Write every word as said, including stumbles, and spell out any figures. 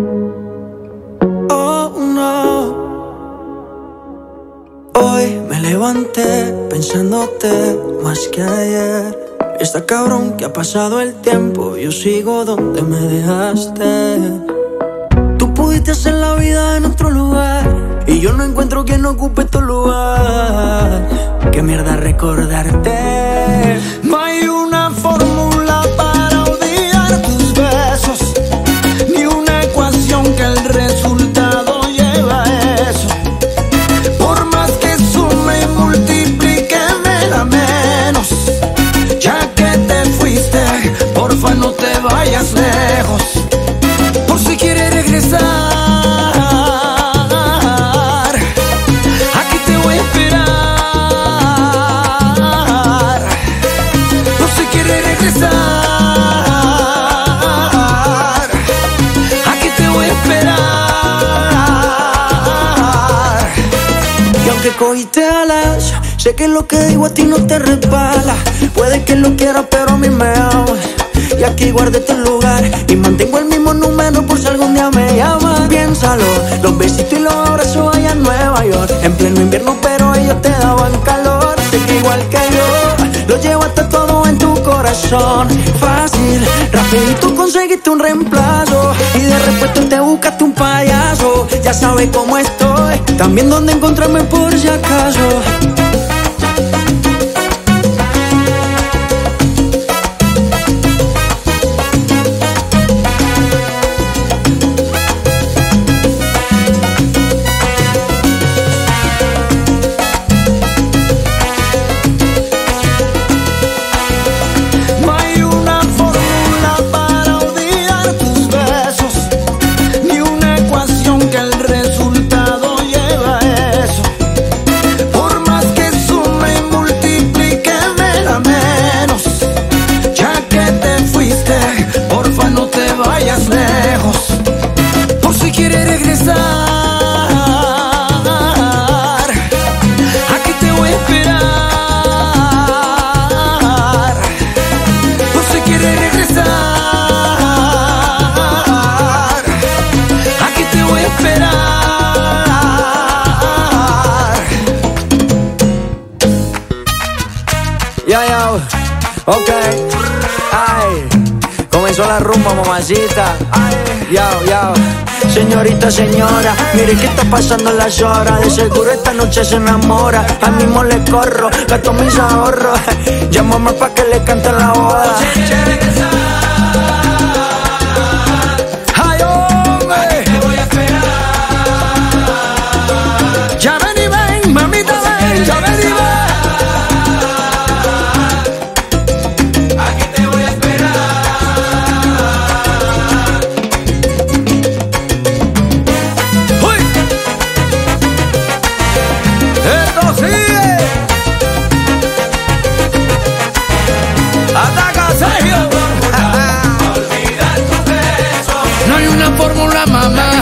Oh no. Hoy me levanté pensándote más que ayer. Está cabrón que ha pasado el tiempo, yo sigo donde me dejaste. Tú pudiste hacer la vida en otro lugar y yo no encuentro quien ocupe tu lugar. Qué mierda recordarte. No hay una fórmula para odiar tus besos, ni una ecuación que el resultado lleva a eso. Por más que sume y multiplique me da menos. Ya que te fuiste, porfa no te vayas lejos. Por si quieres regresar, aquí te voy a esperar. Por si quieres regresar, aquí te voy a esperar. Y aunque cogiste alas, sé que lo que digo a ti no te resbala. Puede que lo quieras, pero a mí me ama. Y aquí guardé tu lugar y mantengo el mismo número por si algún día me llamas. Piénsalo, los besitos y los abrazos allá en Nueva York. En pleno invierno, pero ellos te daban calor. Sé que igual que yo, lo llevaste todo en tu corazón. Fácil, rapidito conseguiste un reemplazo y de repente te buscaste un payaso. Ya sabes cómo estoy, también dónde encontrarme por si acaso. Ok, ay, comenzó la rumba, mamacita. Yo, yo, señorita, señora, mire que está pasando las horas. De seguro esta noche se enamora. Al mismo le corro, gasto mis ahorros. Llámame pa' que le cante la boda. Ay, hombre, te voy a esperar. Ya ven y ven, mamita, ven, ya ven y ven. Fórmula, mamá.